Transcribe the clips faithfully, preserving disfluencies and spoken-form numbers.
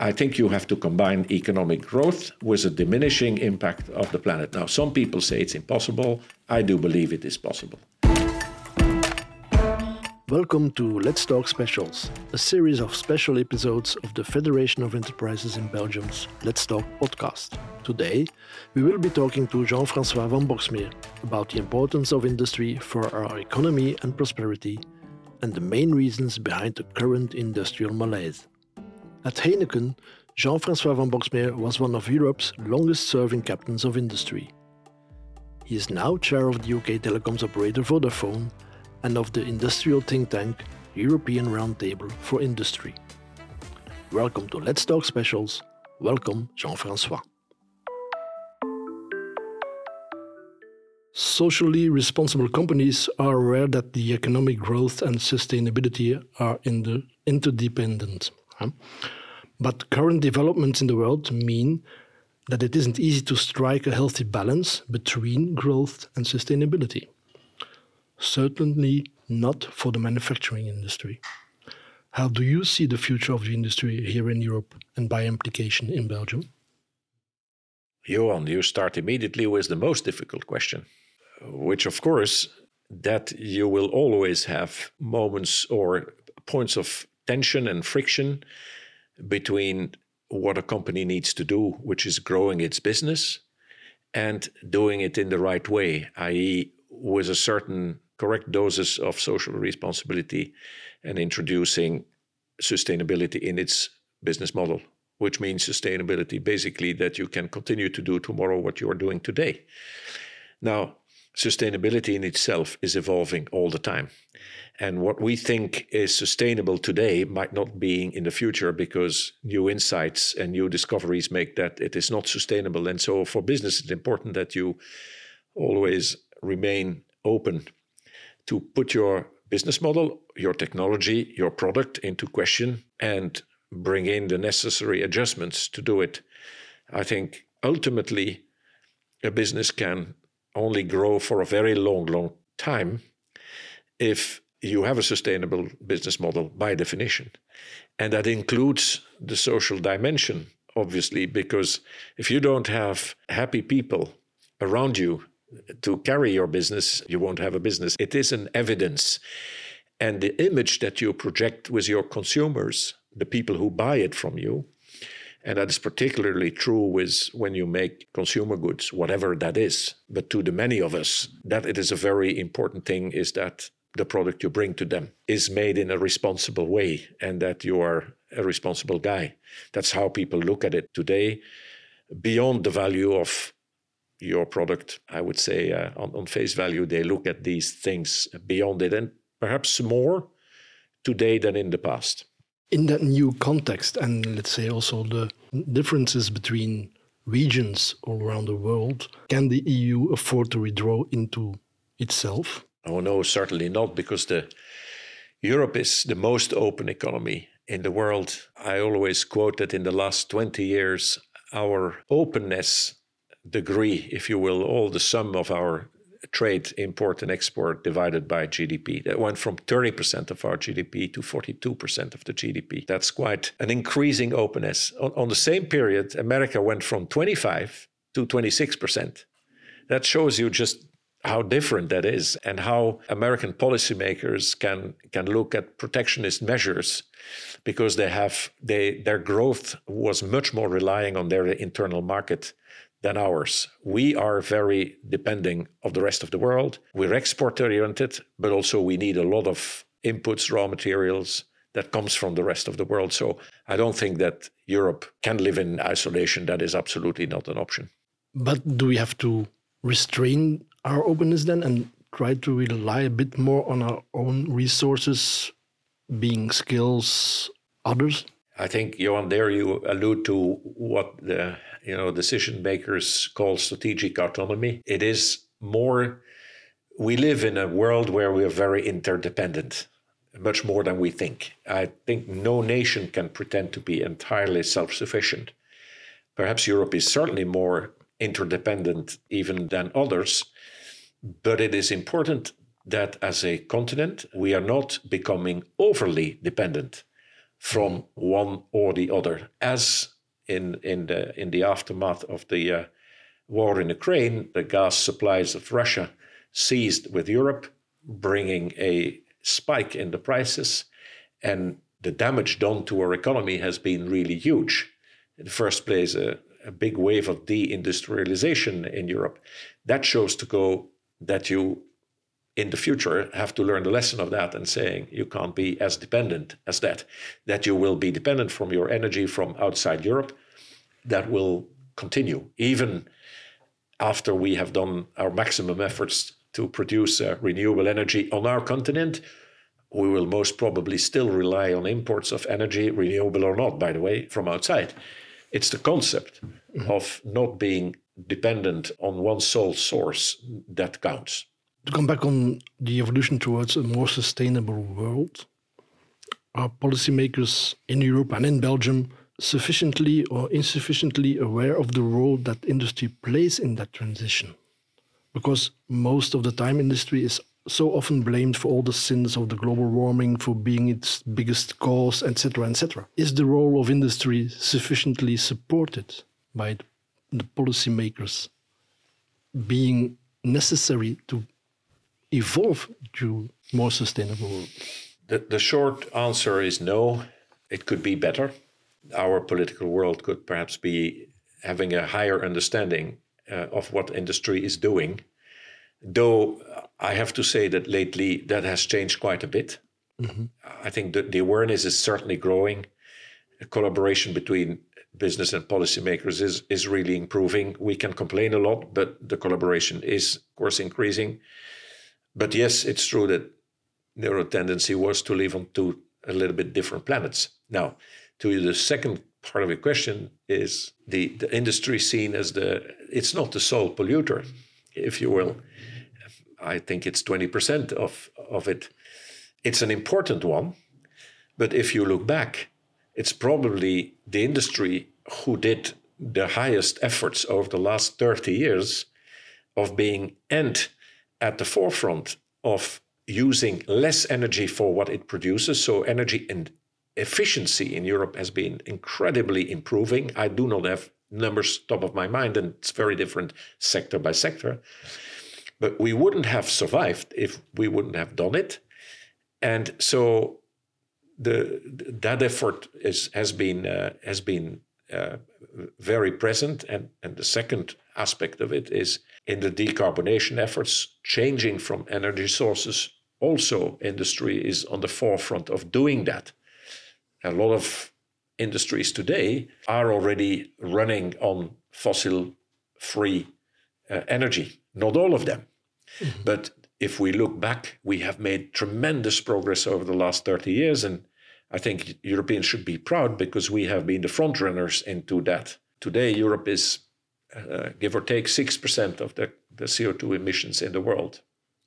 I think you have to combine economic growth with a diminishing impact of the planet. Now, some people say it's impossible. I do believe it is possible. Welcome to Let's Talk Specials, a series of special episodes of the Federation of Enterprises in Belgium's Let's Talk podcast. Today, we will be talking to Jean-François van Boxmeer about the importance of industry for our economy and prosperity and the main reasons behind the current industrial malaise. At Heineken, Jean-François van Boxmeer was one of Europe's longest-serving captains of industry. He is now chair of the U K telecoms operator Vodafone and of the industrial think tank European Roundtable for Industry. Welcome to Let's Talk Specials. Welcome, Jean-François. Socially responsible companies are aware that the economic growth and sustainability are in the interdependent. But current developments in the world mean that it isn't easy to strike a healthy balance between growth and sustainability. Certainly not for the manufacturing industry. How do you see the future of the industry here in Europe and by implication in Belgium? Johan, you start immediately with the most difficult question, which of course, that you will always have moments or points of tension and friction between what a company needs to do, which is growing its business, and doing it in the right way, that is with a certain correct doses of social responsibility and introducing sustainability in its business model, which means sustainability basically that you can continue to do tomorrow what you are doing today. Now, sustainability in itself is evolving all the time. And what we think is sustainable today might not be in the future because new insights and new discoveries make that it is not sustainable. And so for business, it's important that you always remain open to put your business model, your technology, your product into question and bring in the necessary adjustments to do it. I think ultimately a business can only grow for a very long, long time if you have a sustainable business model by definition. And that includes the social dimension, obviously, because if you don't have happy people around you to carry your business, you won't have a business. It is an evidence. And the image that you project with your consumers, the people who buy it from you, and that is particularly true with when you make consumer goods, whatever that is. But to the many of us, that it is a very important thing is that the product you bring to them is made in a responsible way and that you are a responsible guy. That's how people look at it today. Beyond the value of your product, I would say uh, on, on face value, they look at these things beyond it and perhaps more today than in the past. In that new context, and let's say also the differences between regions all around the world, can the E U afford to withdraw into itself? Oh no, certainly not, because the Europe is the most open economy in the world. I always quote that in the last twenty years, our openness degree, if you will, all the sum of our trade, import and export divided by G D P. That went from thirty percent of our G D P to forty-two percent of the G D P. That's quite an increasing openness. On, on the same period, America went from twenty-five to twenty-six percent. That shows you just how different that is and how American policymakers can, can look at protectionist measures because they have they their growth was much more relying on their internal market than ours. We are very depending of the rest of the world. We're export-oriented, but also we need a lot of inputs, raw materials that comes from the rest of the world. So I don't think that Europe can live in isolation. That is absolutely not an option. But do we have to restrain our openness then and try to rely a bit more on our own resources, being skills, others? I think, Johan, there you allude to what the you know decision makers call strategic autonomy. It is more, we live in a world where we are very interdependent, much more than we think. I think no nation can pretend to be entirely self-sufficient. Perhaps Europe is certainly more interdependent even than others, but it is important that as a continent, we are not becoming overly dependent. from one or the other. As in in the in the aftermath of the uh, war in Ukraine, the gas supplies of Russia ceased with Europe, bringing a spike in the prices, and the damage done to our economy has been really huge. In the first place, a, a big wave of deindustrialization in Europe. That shows to go that you, in the future, have to learn the lesson of that and saying you can't be as dependent as that, that you will be dependent from your energy from outside Europe. That will continue, even after we have done our maximum efforts to produce uh, renewable energy on our continent. We will most probably still rely on imports of energy, renewable or not, by the way, from outside. It's the concept mm-hmm. of not being dependent on one sole source that counts. To come back on the evolution towards a more sustainable world, are policymakers in Europe and in Belgium sufficiently or insufficiently aware of the role that industry plays in that transition? Because most of the time industry is so often blamed for all the sins of the global warming, for being its biggest cause, et cetera, et cetera. Is the role of industry sufficiently supported by the policymakers being necessary to evolve to more sustainable world? The, the short answer is no. It could be better. Our political world could perhaps be having a higher understanding uh, of what industry is doing. Though I have to say that lately that has changed quite a bit. Mm-hmm. I think that the awareness is certainly growing. The collaboration between business and policymakers is, is really improving. We can complain a lot, but the collaboration is, of course, increasing. But yes, it's true that their tendency was to live on two a little bit different planets. Now, to the second part of your question is the, the industry seen as the, it's not the sole polluter, if you will. I think it's twenty percent of, of it. It's an important one, but if you look back, it's probably the industry who did the highest efforts over the last thirty years of being and at the forefront of using less energy for what it produces. So energy and efficiency in Europe has been incredibly improving. I do not have numbers top of my mind, and it's very different sector by sector. But we wouldn't have survived if we wouldn't have done it. And so the that effort is, has been uh, has been uh, very present. And, and the second aspect of it is in the decarbonation efforts, changing from energy sources. Also, industry is on the forefront of doing that. A lot of industries today are already running on fossil-free uh, energy. Not all of them. Mm-hmm. But if we look back, we have made tremendous progress over the last thirty years. And I think Europeans should be proud because we have been the front runners into that. Today, Europe is, uh, give or take, six percent of the, the C O two emissions in the world.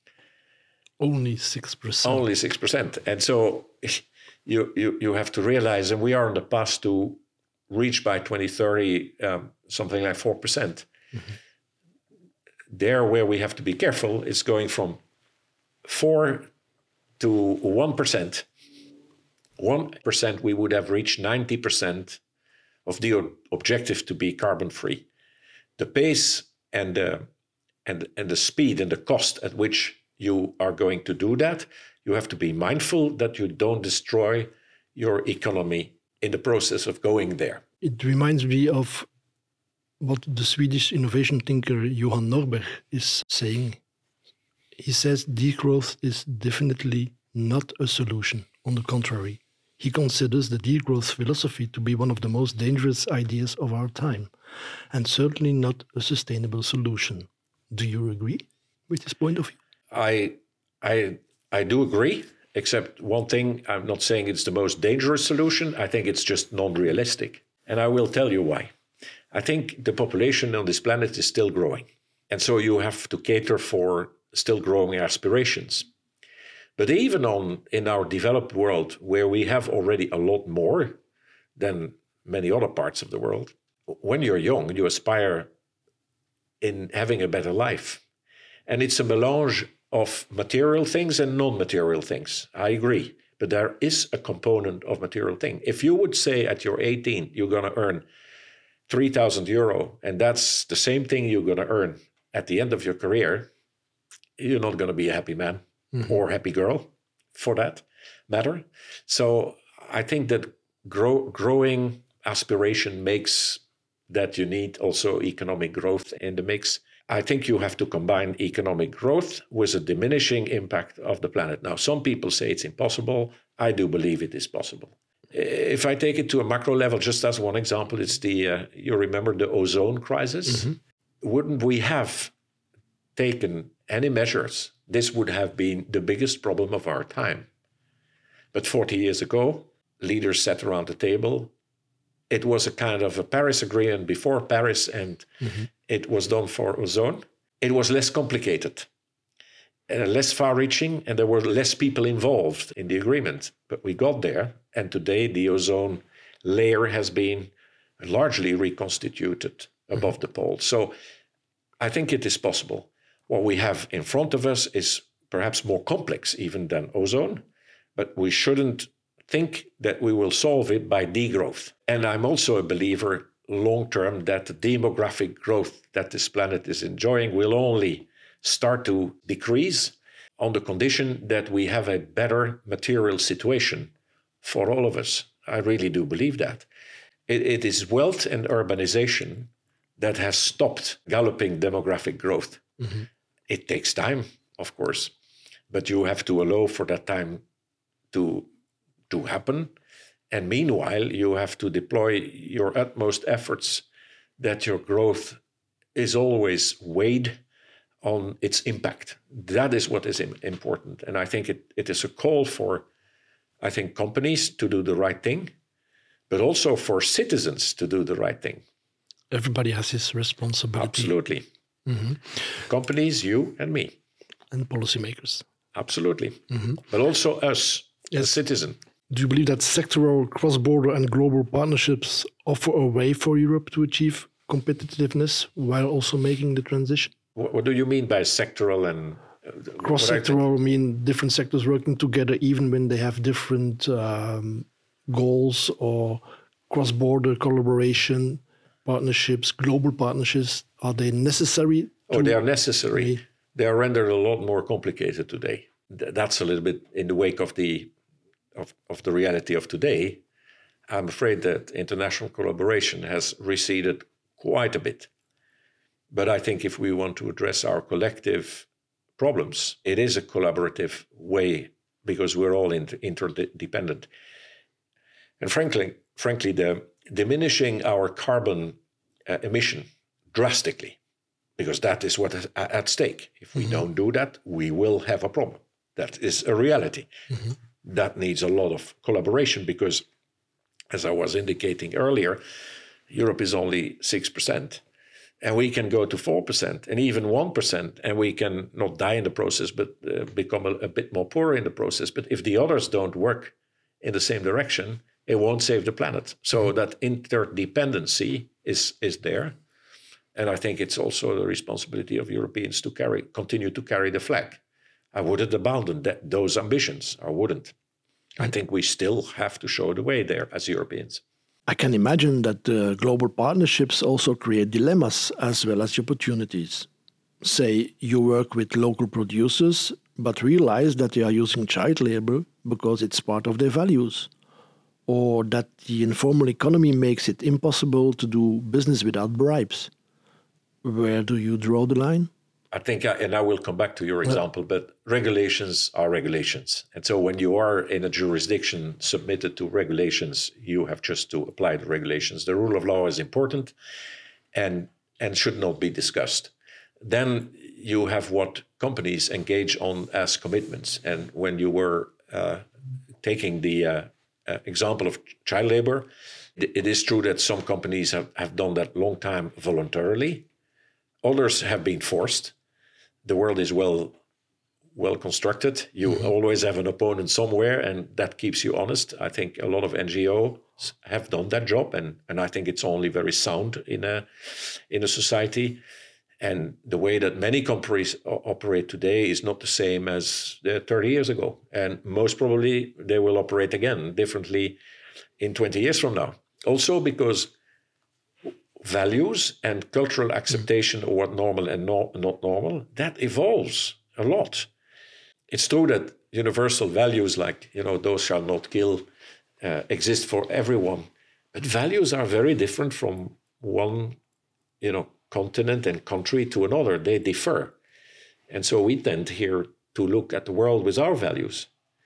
Only six percent. Only six percent. And so you, you, you have to realize, and we are on the path to reach by twenty thirty um, something like four percent. Mm-hmm. There, where we have to be careful, is going from four to one percent. one percent, we would have reached ninety percent of the objective to be carbon-free. The pace and the, and, and the speed and the cost at which you are going to do that, you have to be mindful that you don't destroy your economy in the process of going there. It reminds me of what the Swedish innovation thinker Johan Norberg is saying. He says degrowth is definitely not a solution. On the contrary, he considers the degrowth philosophy to be one of the most dangerous ideas of our time, and certainly not a sustainable solution. Do you agree with this point of view? I, I, I do agree, except one thing. I'm not saying it's the most dangerous solution. I think it's just non-realistic. And I will tell you why. I think the population on this planet is still growing. And so you have to cater for still growing aspirations. But even on in our developed world, where we have already a lot more than many other parts of the world, when you're young, you aspire in having a better life. And it's a melange of material things and non-material things. I agree. but there is a component of material thing. If you would say at your eighteenth, you're going to earn three thousand euro, and that's the same thing you're going to earn at the end of your career, you're not going to be a happy man mm-hmm. or happy girl for that matter. So I think that grow, growing aspiration makes that you need also economic growth in the mix. I think you have to combine economic growth with a diminishing impact of the planet. Now, some people say it's impossible. I do believe it is possible. If I take it to a macro level, just as one example, it's the, uh, you remember the ozone crisis? Mm-hmm. Wouldn't we have taken any measures, this would have been the biggest problem of our time. But forty years ago, leaders sat around the table. It was a kind of a Paris Agreement before Paris, and mm-hmm. it was done for ozone. It was less complicated, uh, less far-reaching, and there were less people involved in the agreement. But we got there, and today the ozone layer has been largely reconstituted above mm-hmm. the pole. So I think it is possible. What we have in front of us is perhaps more complex even than ozone, but we shouldn't think that we will solve it by degrowth. And I'm also a believer long-term that the demographic growth that this planet is enjoying will only start to decrease on the condition that we have a better material situation for all of us. I really do believe that. It, it is wealth and urbanization that has stopped galloping demographic growth. Mm-hmm. It takes time, of course, but you have to allow for that time to, to happen. And meanwhile, you have to deploy your utmost efforts that your growth is always weighed on its impact. That is what is important. And I think it, it is a call for, I think, companies to do the right thing, but also for citizens to do the right thing. Everybody has his responsibility. Absolutely. Mm-hmm. Companies, you and me. And policymakers. Absolutely. Mm-hmm. But also us, yes. as citizens. Do you believe that sectoral, cross-border and global partnerships offer a way for Europe to achieve competitiveness while also making the transition? What, what do you mean by sectoral and... Uh, Cross-sectoral, I mean different sectors working together even when they have different um, goals, or cross-border collaboration, partnerships, global partnerships. Are they necessary? Oh, they are necessary. Be... They are rendered a lot more complicated today. That's a little bit in the wake of the Of, of the reality of today. I'm afraid that international collaboration has receded quite a bit. But I think if we want to address our collective problems, it is a collaborative way because we're all inter- interdependent. And frankly, frankly, the diminishing our carbon uh, emission drastically, because that is what is at stake. If we mm-hmm. don't do that, we will have a problem. That is a reality. Mm-hmm. That needs a lot of collaboration because, as I was indicating earlier, Europe is only six percent. And we can go to four percent and even one percent, and we can not die in the process, but uh, become a, a bit more poor in the process. But if the others don't work in the same direction, it won't save the planet. So that interdependency is, is there. And I think it's also the responsibility of Europeans to carry, continue to carry the flag. I wouldn't abandon that, those ambitions. I wouldn't. I think we still have to show the way there as Europeans. I can imagine that uh, global partnerships also create dilemmas as well as opportunities. Say you work with local producers, but realize that they are using child labor because it's part of their values, or that the informal economy makes it impossible to do business without bribes. Where do you draw the line? I think, I, and I will come back to your example, but regulations are regulations. And so when you are in a jurisdiction submitted to regulations, you have just to apply the regulations. The rule of law is important and, and should not be discussed. Then you have what companies engage on as commitments. And when you were uh, taking the uh, uh, example of child labor, it, it is true that some companies have, have done that long time voluntarily. Others have been forced. The world is well well constructed. You mm-hmm. always have an opponent somewhere, and that keeps you honest. I think a lot of N G Os have done that job, and, and I think it's only very sound in a in a society. And the way that many companies operate today is not the same as uh, thirty years ago. And most probably they will operate again differently in twenty years from now. Also because values and cultural acceptation of what normal and no, not normal, that evolves a lot. It's true that universal values like, you know, thou shalt not kill uh, exist for everyone. But values are very different from one, you know, continent and country to another. They differ. And so we tend here to look at the world with our values.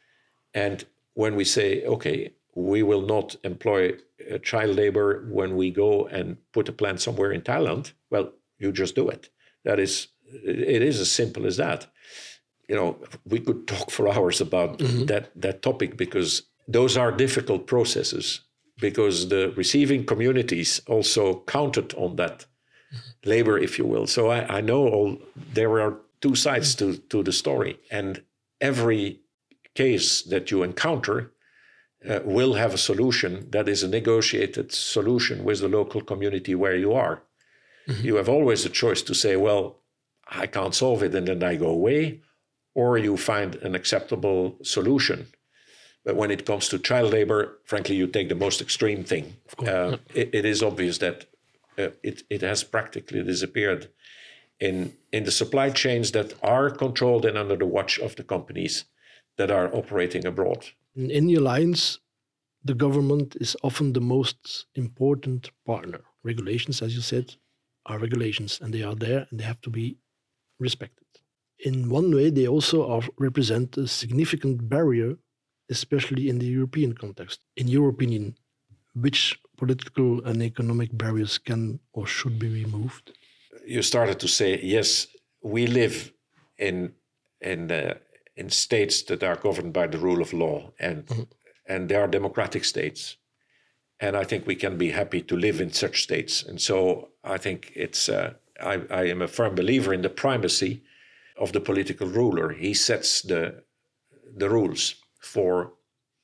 And when we say, okay, we will not employ uh, child labor when we go and put a plant somewhere in Thailand, well, you just do it. That is, it is as simple as that. You know, we could talk for hours about mm-hmm. that, that topic because those are difficult processes, because the receiving communities also counted on that labor, if you will. So I, I know all, there are two sides to, to the story, and every case that you encounter uh, will have a solution that is a negotiated solution with the local community where you are. Mm-hmm. You have always a choice to say, well, I can't solve it and then I go away, or you find an acceptable solution. But when it comes to child labor, frankly, you take the most extreme thing. Uh, it, it is obvious that uh, it, it has practically disappeared in, in the supply chains that are controlled and under the watch of the companies that are operating abroad. In any alliance, the government is often the most important partner. Regulations, as you said, are regulations, and they are there and they have to be respected. In one way, they also are, represent a significant barrier, especially in the European context. In your opinion, which political and economic barriers can or should be removed? You started to say, yes, we live in in uh, in states that are governed by the rule of law, and mm-hmm. and they are democratic states. And I think we can be happy to live in such states. And so I think it's, uh, I, I am a firm believer in the primacy of the political ruler. He sets the the rules for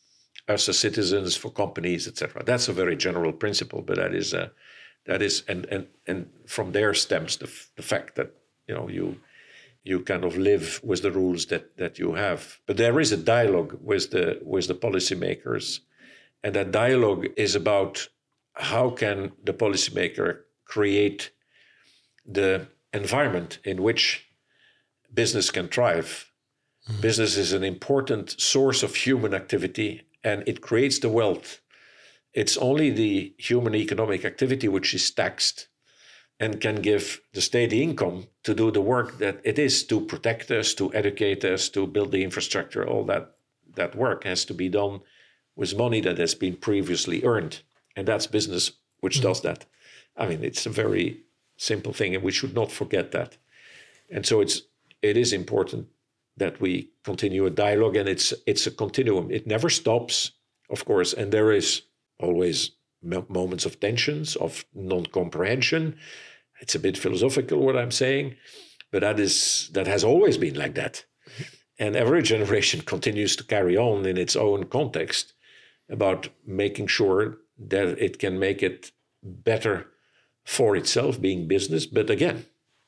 us as citizens, for companies, et cetera. That's a very general principle, but that is, uh, that is, and and and from there stems the the fact that you know you you kind of live with the rules that that you have. But there is a dialogue with the with the policymakers, and that dialogue is about how can the policymaker create the environment in which business can thrive. Mm-hmm. Business is an important source of human activity, and it creates the wealth. It's only the human economic activity which is taxed and can give the state the income to do the work that it is to protect us, to educate us, to build the infrastructure. All that, that work has to be done with money that has been previously earned. And that's business which mm-hmm. does that. I mean, it's a very simple thing, and we should not forget that. And so it's it is important that we continue a dialogue, and it's it's a continuum. It never stops, of course, and there is always moments of tensions, of non-comprehension. It's a bit philosophical what I'm saying, but that is that has always been like that. And every generation continues to carry on in its own context about making sure that it can make it better for itself, being business. But again,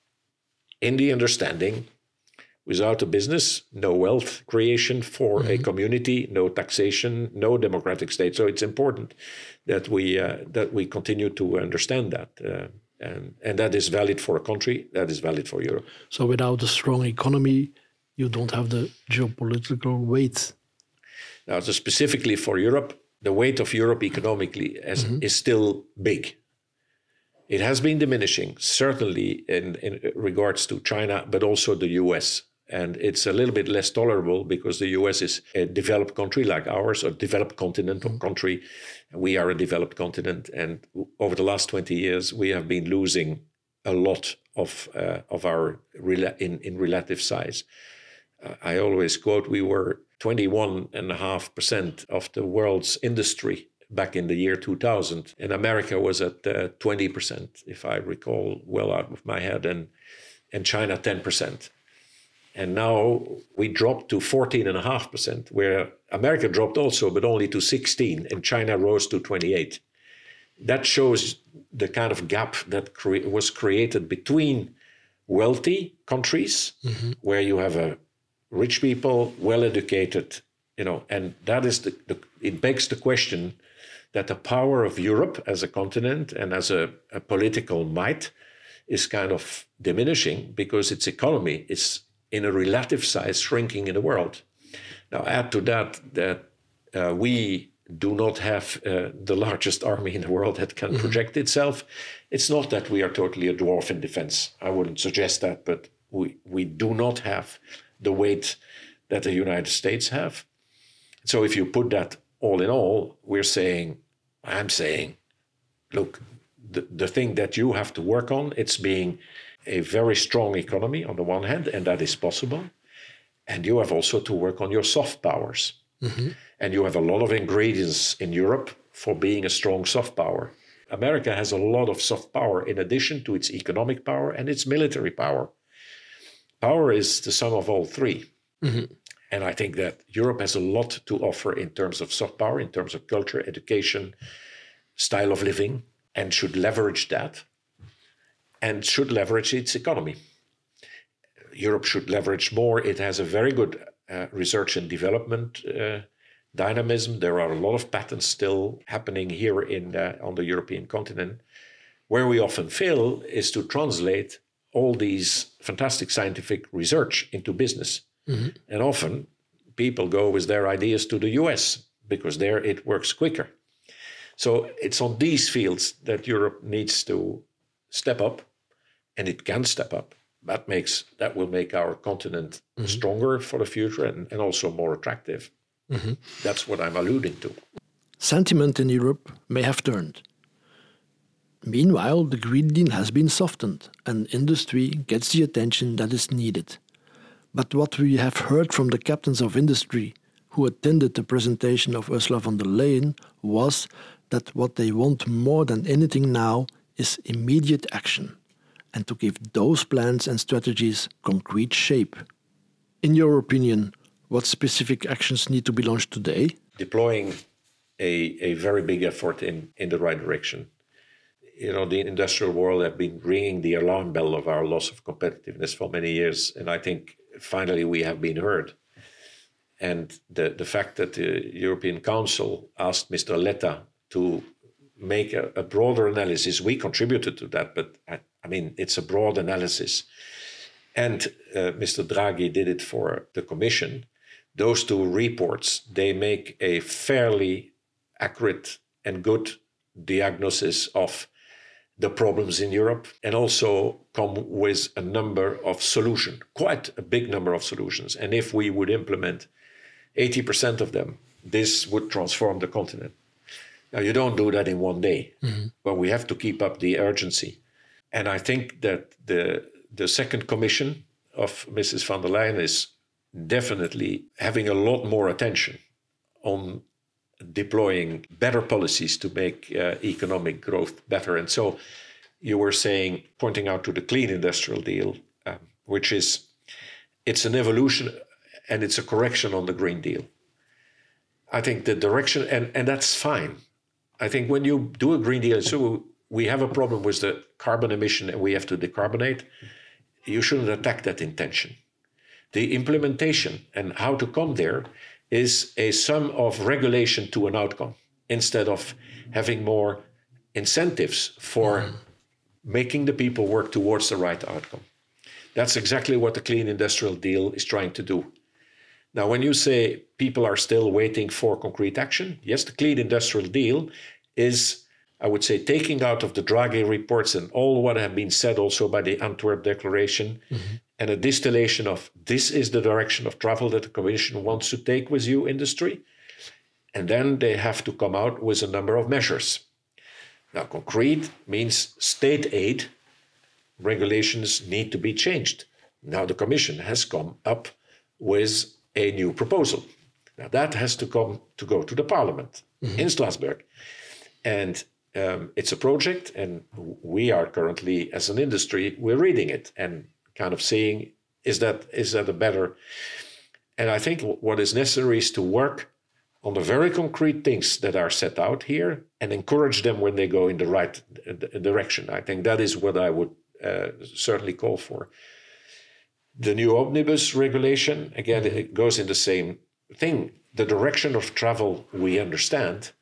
in the understanding, without a business, no wealth creation for mm-hmm. a community, no taxation, no democratic state. So it's important that we uh, that we continue to understand that, uh, and and that is valid for a country. That is valid for Europe. So without a strong economy, you don't have the geopolitical weight. Now, so specifically for Europe, the weight of Europe economically has, mm-hmm. is still big. It has been diminishing, certainly in, in regards to China, but also the U S. And it's a little bit less tolerable because the U S is a developed country like ours, a developed continental mm-hmm. country. We are a developed continent. And over the last twenty years, we have been losing a lot of uh, of our rela- in, in relative size. Uh, I always quote, we were twenty-one point five percent of the world's industry back in the year two thousand. And America was at uh, twenty percent, if I recall well out of my head, and, and China ten percent. And now we dropped to fourteen point five percent, where America dropped also, but only to sixteen, and China rose to twenty-eight. That shows the kind of gap that cre- was created between wealthy countries mm-hmm. where you have a rich people, well-educated, you know, and that is the, the it begs the question that the power of Europe as a continent and as a, a political might is kind of diminishing because its economy is in a relative size shrinking in the world. Now add to that that uh, we do not have uh, the largest army in the world that can mm-hmm. project itself. It's not that we are totally a dwarf in defense. I wouldn't suggest that, but we, we do not have the weight that the United States have. So if you put that all in all, we're saying, I'm saying, look, the, the thing that you have to work on, it's being a very strong economy on the one hand, and that is possible. And you have also to work on your soft powers. Mm-hmm. And you have a lot of ingredients in Europe for being a strong soft power. America has a lot of soft power in addition to its economic power and its military power. Power is the sum of all three. Mm-hmm. And I think that Europe has a lot to offer in terms of soft power, in terms of culture, education, style of living, and should leverage that and should leverage its economy. Europe should leverage more. It has a very good uh, research and development uh, dynamism. There are a lot of patents still happening here in uh, on the European continent. Where we often fail is to translate all these fantastic scientific research into business. Mm-hmm. And often people go with their ideas to the U S because there it works quicker. So it's on these fields that Europe needs to step up, and it can step up. That makes that will make our continent mm-hmm. stronger for the future and, and also more attractive. Mm-hmm. That's what I'm alluding to. Sentiment in Europe may have turned. Meanwhile, the Green Deal has been softened and industry gets the attention that is needed. But what we have heard from the captains of industry who attended the presentation of Ursula von der Leyen was that what they want more than anything now is immediate action and to give those plans and strategies concrete shape. In your opinion, what specific actions need to be launched today? Deploying a, a very big effort in, in the right direction. You know, the industrial world have been ringing the alarm bell of our loss of competitiveness for many years. And I think finally we have been heard. And the, the fact that the European Council asked Mister Letta to make a, a broader analysis, we contributed to that, but I, I mean, it's a broad analysis. And uh, Mister Draghi did it for the Commission. Those two reports, they make a fairly accurate and good diagnosis of the problems in Europe and also come with a number of solutions, quite a big number of solutions. And if we would implement eighty percent of them, this would transform the continent. Now, you don't do that in one day, mm-hmm. but we have to keep up the urgency. And I think that the, the second commission of Missus von der Leyen is definitely having a lot more attention on deploying better policies to make uh, economic growth better. And so you were saying, pointing out to the clean industrial deal, um, which is, it's an evolution and it's a correction on the Green Deal. I think the direction, and, and that's fine. I think when you do a Green Deal, so we have a problem with the carbon emission and we have to decarbonate, you shouldn't attack that intention. The implementation and how to come there is a sum of regulation to an outcome instead of having more incentives for mm. making the people work towards the right outcome. That's exactly what the Clean Industrial Deal is trying to do. Now, when you say people are still waiting for concrete action, yes, the Clean Industrial Deal is, I would say, taking out of the Draghi reports and all what have been said also by the Antwerp Declaration, mm-hmm. and a distillation of this is the direction of travel that the Commission wants to take with you, industry. And then they have to come out with a number of measures. Now, concrete means state aid regulations need to be changed. Now, the Commission has come up with a new proposal. Now, that has to come to go to the Parliament mm-hmm. in Strasbourg. And um, it's a project, and we are currently, as an industry, we're reading it and kind of seeing, is that is that a better... And I think what is necessary is to work on the very concrete things that are set out here and encourage them when they go in the right direction. I think that is what I would uh, certainly call for. The new omnibus regulation, again, it goes in the same thing. The direction of travel we understand,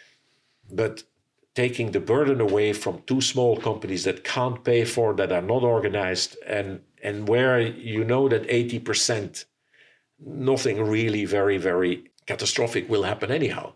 but taking the burden away from two small companies that can't pay for, that are not organized, and, and where you know that eighty percent, nothing really very, very catastrophic will happen anyhow.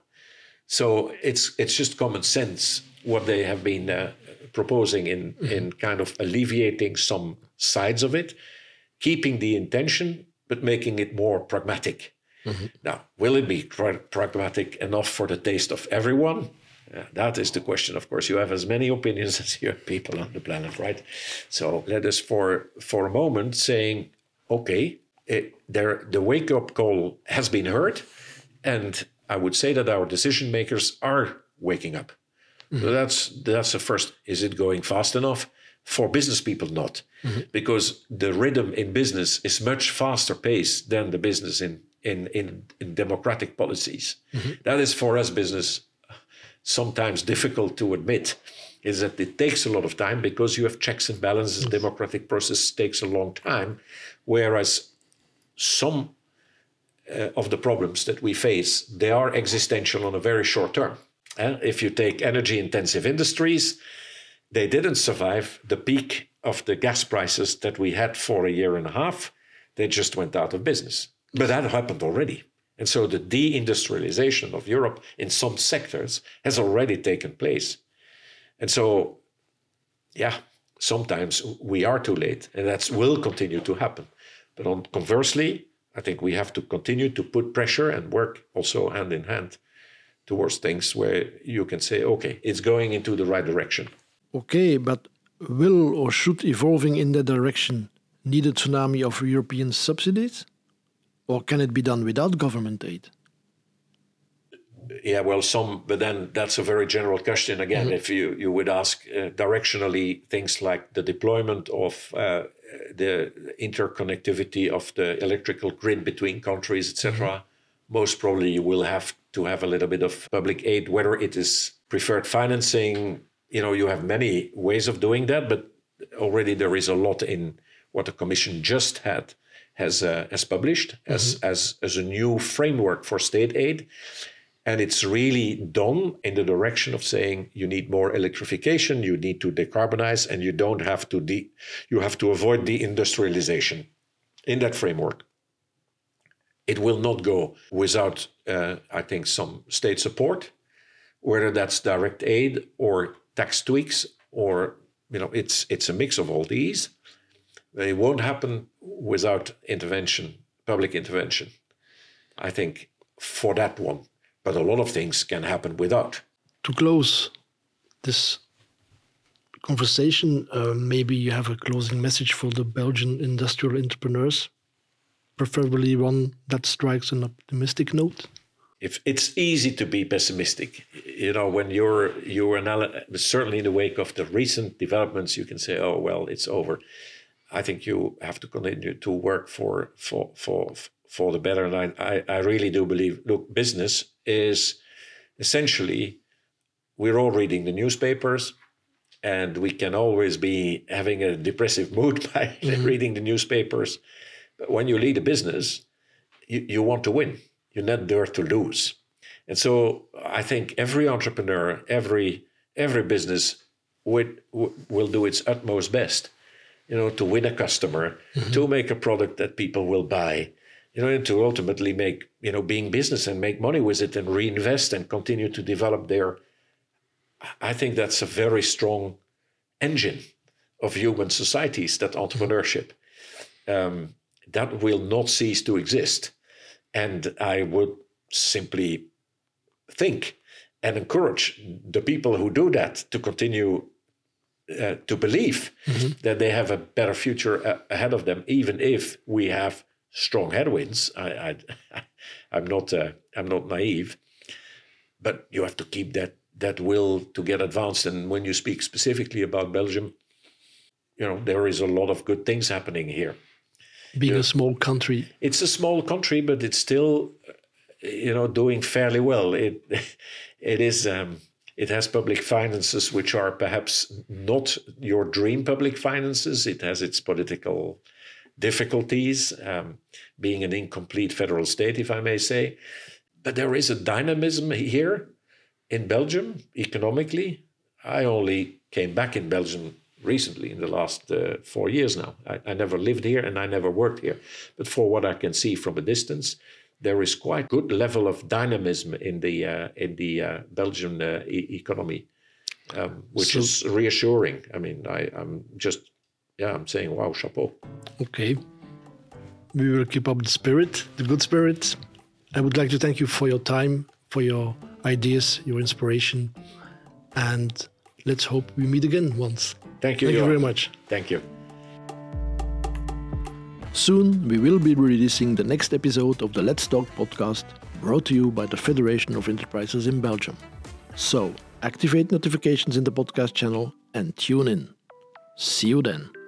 So it's it's just common sense what they have been uh, proposing in, mm-hmm. in kind of alleviating some sides of it, keeping the intention, but making it more pragmatic. Mm-hmm. Now, will it be pra- pragmatic enough for the taste of everyone? Uh, that is the question, of course. You have as many opinions as you have people on the planet, right? So let us, for, for a moment, saying, okay, it, there, the wake-up call has been heard, and I would say that our decision makers are waking up. Mm-hmm. So that's that's the first. Is it going fast enough? For business people, not. Mm-hmm. Because the rhythm in business is much faster pace than the business in, in, in, in democratic policies. Mm-hmm. That is, for us business, sometimes difficult to admit, is that it takes a lot of time because you have checks and balances. The democratic process takes a long time, whereas some uh, of the problems that we face, they are existential on a very short term. Uh, if you take energy-intensive industries, they didn't survive the peak of the gas prices that we had for a year and a half. They just went out of business. But that happened already. And so the deindustrialization of Europe in some sectors has already taken place. And so, yeah, sometimes we are too late, and that will continue to happen. But on, conversely, I think we have to continue to put pressure and work also hand in hand towards things where you can say, okay, it's going into the right direction. Okay, but will or should evolving in that direction need a tsunami of European subsidies? Or can it be done without government aid? Yeah, well, some, but then that's a very general question. Again, mm-hmm. if you, you would ask uh, directionally things like the deployment of uh, the interconnectivity of the electrical grid between countries, et cetera, mm-hmm. most probably you will have to have a little bit of public aid, whether it is preferred financing. You know, you have many ways of doing that, but already there is a lot in what the Commission just had has uh, has published as, mm-hmm. as as a new framework for state aid. And it's really done in the direction of saying you need more electrification, you need to decarbonize, and you don't have to de- you have to avoid deindustrialization in that framework. It will not go without, uh, I think, some state support, whether that's direct aid or tax tweaks, or you know, it's it's a mix of all these. It won't happen without intervention, public intervention, I think, for that one. But a lot of things can happen without. To close this conversation, uh, maybe you have a closing message for the Belgian industrial entrepreneurs, preferably one that strikes an optimistic note. If it's easy to be pessimistic, you know, when you're you're anal- certainly in the wake of the recent developments, you can say, "Oh well, it's over." I think you have to continue to work for for for for the better. And I I, I really do believe. Look, business is essentially, we're all reading the newspapers, and we can always be having a depressive mood by mm-hmm. reading the newspapers. But when you lead a business, you, you want to win. You're not there to lose. And so I think every entrepreneur, every every business would, will do its utmost best, you know, to win a customer, mm-hmm. to make a product that people will buy, you know, and to ultimately make, you know, being business and make money with it and reinvest and continue to develop their, I think that's a very strong engine of human societies, that entrepreneurship. Um, that will not cease to exist. And I would simply think and encourage the people who do that to continue uh, to believe mm-hmm. that they have a better future uh, ahead of them, even if we have strong headwinds. I, I, I'm not, uh, I'm not naive, but you have to keep that that will to get advanced. And when you speak specifically about Belgium, you know, there is a lot of good things happening here. Being a small country. It's a small country, but it's still, you know, doing fairly well. It it is um, It has public finances which are perhaps not your dream public finances. It has its political difficulties, um, being an incomplete federal state, if I may say. But there is a dynamism here in Belgium economically. I only came back in Belgium recently in the last uh, four years now. I, I never lived here and I never worked here. But for what I can see from a distance, there is quite good level of dynamism in the uh, in the uh, Belgian uh, e- economy, um, which so, is reassuring. I mean, I, I'm just, yeah, I'm saying, wow, chapeau. Okay. We will keep up the spirit, the good spirit. I would like to thank you for your time, for your ideas, your inspiration, and let's hope we meet again once. Thank you. Thank you Johan. very much. Thank you. Soon we will be releasing the next episode of the Let's Talk podcast, brought to you by the Federation of Enterprises in Belgium. So, activate notifications in the podcast channel and tune in. See you then.